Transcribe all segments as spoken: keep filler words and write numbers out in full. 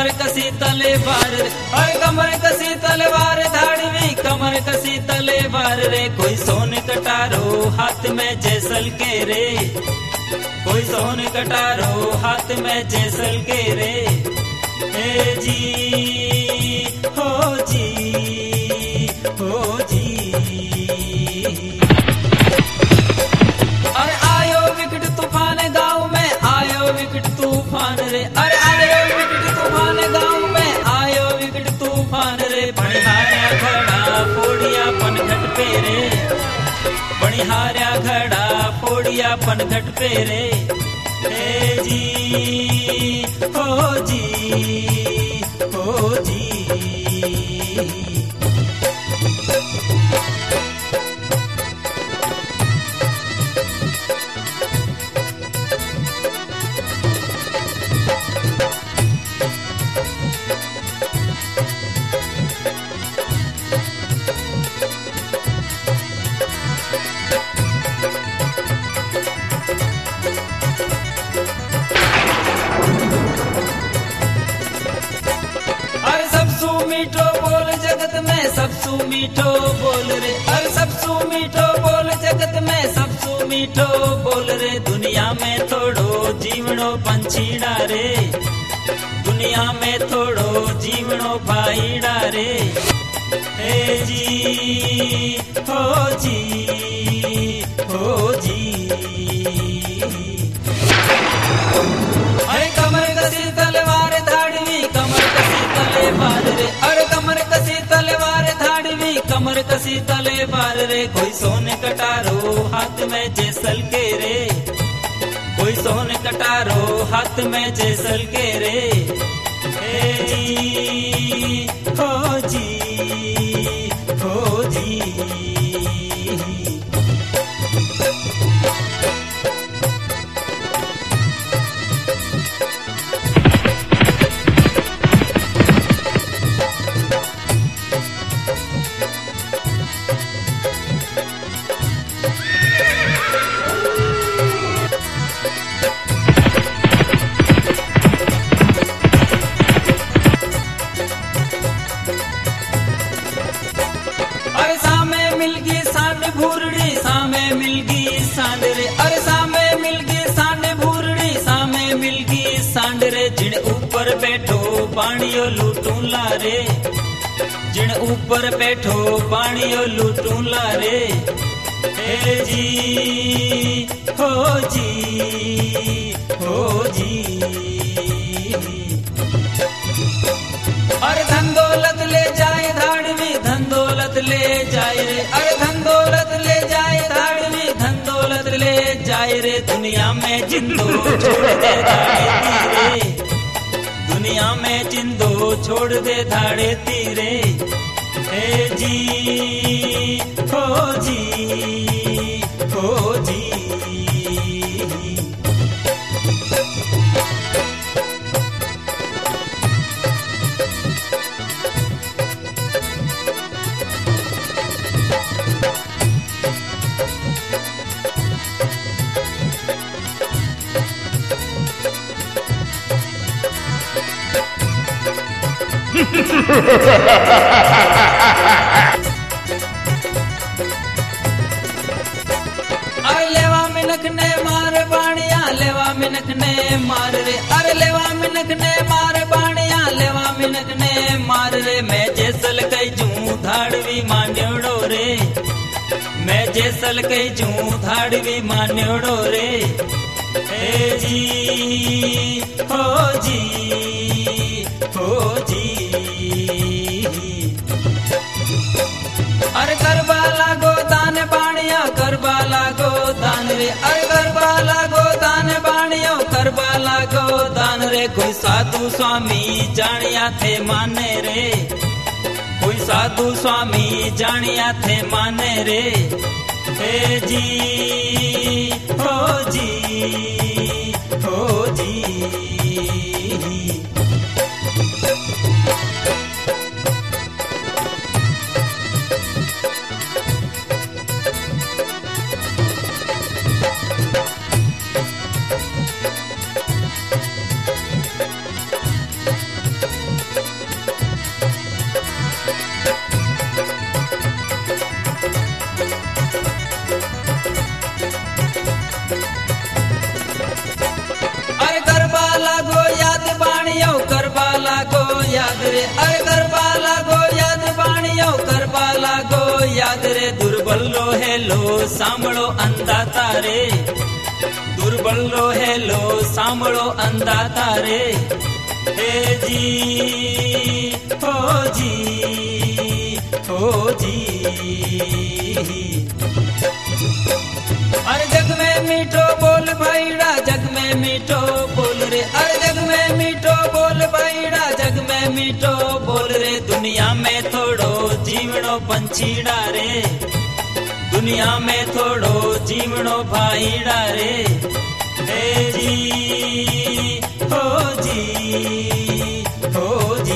कमर कसी तलवार रे, अरे कमर कसी तलवार धाड़वी कमर कसी तलवार रे। कोई सोन कटारो हाथ में जैसल के रे, कोई सोन कटारो हाथ में जैसल के रे। हे जी हो जी हो जी। अरे आयो विकट तूफान गांव में, आयो विकट तूफान रे, अरे आयो विकट तूफान गांव में, आयो विकट तूफान रे। बनिहारा घड़ा फोड़िया पनघट पे रे, बनिहारा घड़ा फोड़िया पनघट पे रे। हे जी हो जी हो जी। मीठो बोल जगत में सबसू मीठो बोल रे, अरे सबसू मीठो बोल जगत में सबसू मीठो बोल रे। दुनिया में थोड़ो जीवनो पंछीड़ा रे, दुनिया में थोड़ो जीवनो भाईड़ा रे। हे जी हो जी हो जी। अरे कमर कसी तलवार धाड़वी कमर कसी तलवार रे, अरे कमर कसी तलवार धाड़वी कमर कसी तलवार रे। कोई सोन कटारो हाथ में जैसल के रे, कोई सोन कटारो हाथ में जैसल के रे। हे जी हो जी हो जी। अरे सामे मिलगी सांड भूरड़ी सामे मिलगी सांड रे, अरे सामे मिलगी सांड भूरड़ी सामे मिलगी सांड रे। जिन ऊपर बैठो पानियो लूटू ला रे, जिन ऊपर बैठो पानियो लूटू ला रे। हे जी हो जी हो जी। अरे धन दौलत ले जाए धाड़वी धन दौलत ले जाए रे, अरे धन दौलत ले जाए धाड़वी धन दौलत ले जाए रे। दुनिया में जिंदो छोड़ दे धाड़े तीरे, दुनिया में जिंदो छोड़ दे धाड़े तीरे। हे जी हो जी हो जी। अरे लेवा मिनख ने मार बाणिया लेवा मिनख ने मार रे, अरे लेवा मिनख ने मार बाणिया लेवा मिनख ने मार रे। मैं जैसल कई जू धाड़वी मान्योड़ो रे, मैं जैसल कई जू धाड़वी मान्योड़ो रे। हे जी हो जी हो जी। अरे करबाला गोदान बाणिया करबाला गोदान रे, अरे करबाला गोदान बाणियो करबाला गोदान रे। कोई साधु स्वामी जानिया थे माने रे, कोई साधु स्वामी जानिया थे माने रे। हे जी हो जी हो जी। लागो याद रे दुर्बल रो हेलो सांभळो अंदाता रे दुर्बल रो हेलो सांभळो अंदाता रे हे जी हो जी हो जी अरे जग में मीठो बोल भाईड़ा जग में मीठो बोल रे अरे जग में मीठो बोल भाईड़ा जग में मीठो बोल रे दुनिया में थोड़ो जीवनो पंछीड़ा रे दुनिया में थोड़ो जीवनो भाईड़ा रे हे जी हो जी हो जी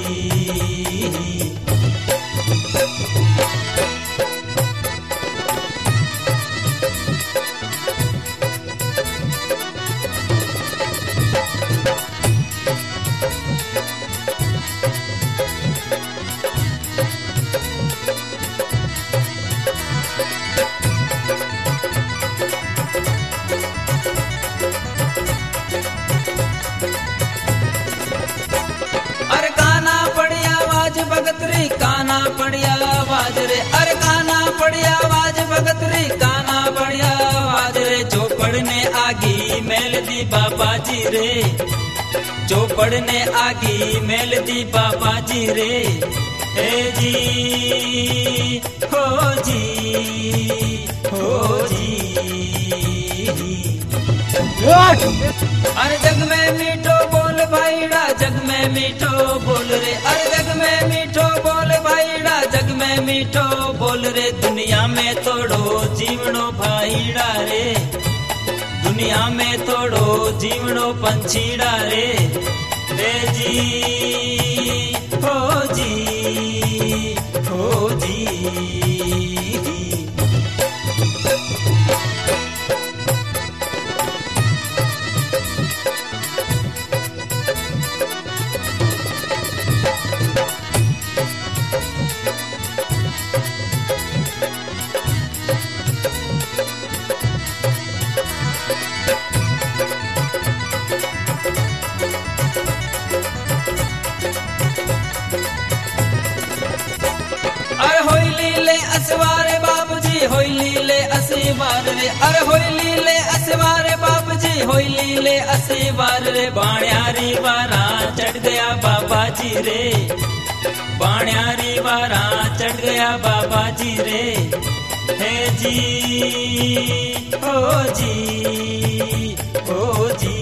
काना पड़िया आवाज रे अरे काना पड़िया आवाज भगत रे काना पड़िया आवाज रे चौपड़ ने आगी मेल दी बाबा जी रे चौपड़ ने आगी मेल दी बाबा जी रे हे जी हो जी हो जी अरे जग में मीठो बोल भाईड़ा जग में मीठो बोल रे अरे जग में मीठो बोल भाईड़ा जग में मीठो बोल रे दुनिया में थोड़ो जीवनो भाईड़ा रे दुनिया में थोड़ो जीवनो पंछीड़ा रे रे जी हो जी हो जी असवारे बाबूजी होइली ले असवार रे अरे होइली ले असवारे बाबूजी होइली ले असवार रे बाण्यारी वारा चढ़ गया बाबा जी रे बाण्यारी वारा चढ़ गया बाबा जी रे हे जी हो जी हो जी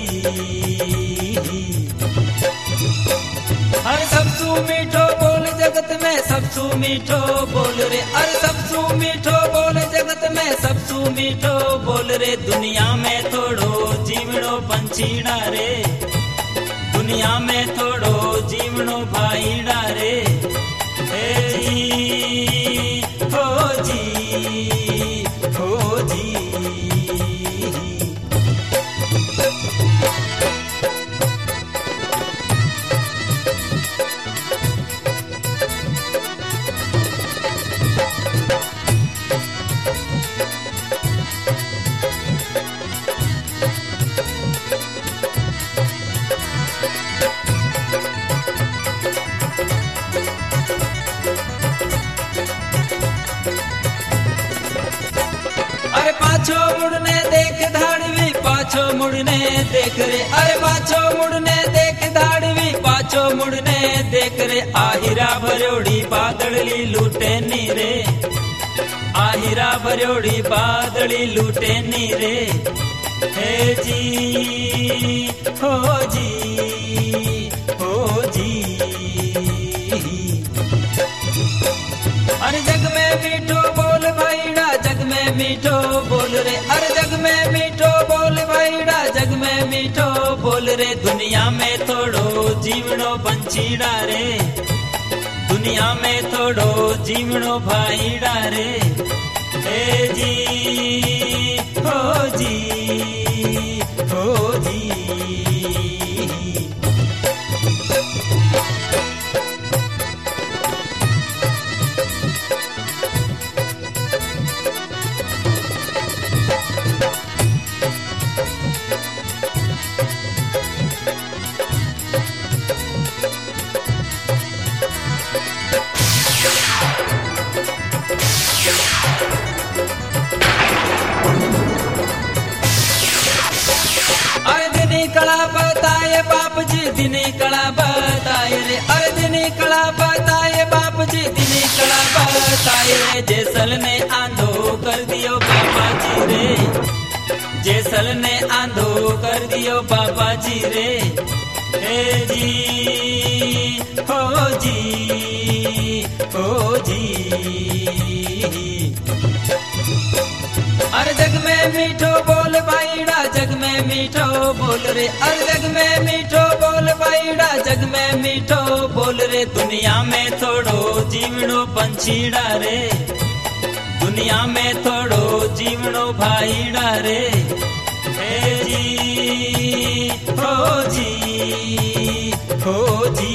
हर सबसू मीठो बोल जगत में सबसू मीठो बोल रे अरे सबसू मीठो बोल जगत में सबसू मीठो बोल रे दुनिया में थोड़ो जीवनो पंछीड़ा रे दुनिया में थोड़ो जीवनो भाईड़ा रे हे जी हो जी हो जी पाछो मुड़ने देख धाड़वी पाछो मुड़ने देख रे अरे पाछो मुड़ने देख धाड़वी पाछो मुड़ने देख रे आहिरा भरोड़ी बादली लूटे नी रे आहिरा भरोड़ी बादली लूटे नी रे हे जी हो जी हो जी अरे जग में मीठो बोल भाईड़ा जग में मीठो बोल रे अरे जग में मीठो बोल भाईड़ा जग में मीठो बोल रे दुनिया में थोड़ो जीवनो पंछीड़ा रे दुनिया में थोड़ो जीवनो भाईड़ा रे हे जी हो जी हो जी बताए रे, अरे दिनी कला बताए बाप जी, दिनी कला बताए रे। जैसल ने आंधो कर दियो बाबा जी रे, जैसल ने आंधो कर दियो बाबा जी रे। हे जी हो जी हो जी। अरे जग में मीठो बोल भाईड़ा, जग में मीठो बोल रे, अरे जग में मीठो बोल भाईड़ा, जग में मीठो बोल रे। दुनिया में थोड़ो जीवड़ो पंछीड़ा रे, दुनिया में थोड़ो जीवड़ो भाईड़ा रे। हे जी हो जी हो जी।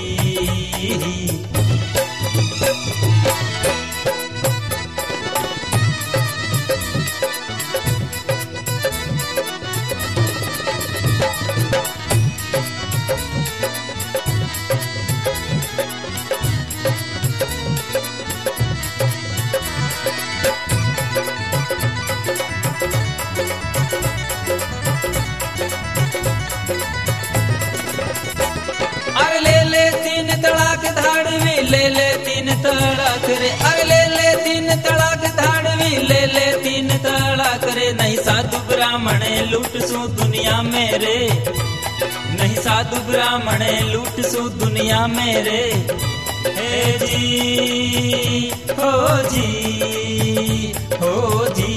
ले ले तीन तड़ाक रे, अरे ले ले तीन तड़ाक धाड़वी, ले ले तीन तड़ाक रे। नहीं साधु ब्राह्मण लूट सू दुनिया में रे, नहीं साधु ब्राह्मण लूट सू दुनिया में रे। हे जी हो जी हो जी।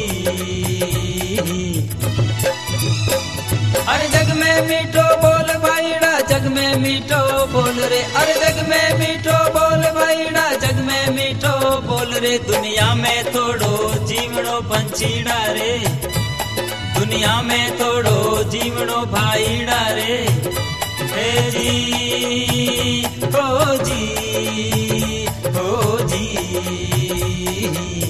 अरे जग में मीठो बोल भाईड़ा, जग में मीठो बोल रे, अरे जग में मीठो बोल भाईड़ा, जग में मीठो बोल रे। दुनिया में थोड़ो जीवड़ो पंछीड़ा रे, दुनिया में थोड़ो जीवड़ो भाईड़ा रे। हे जी हो जी हो जी।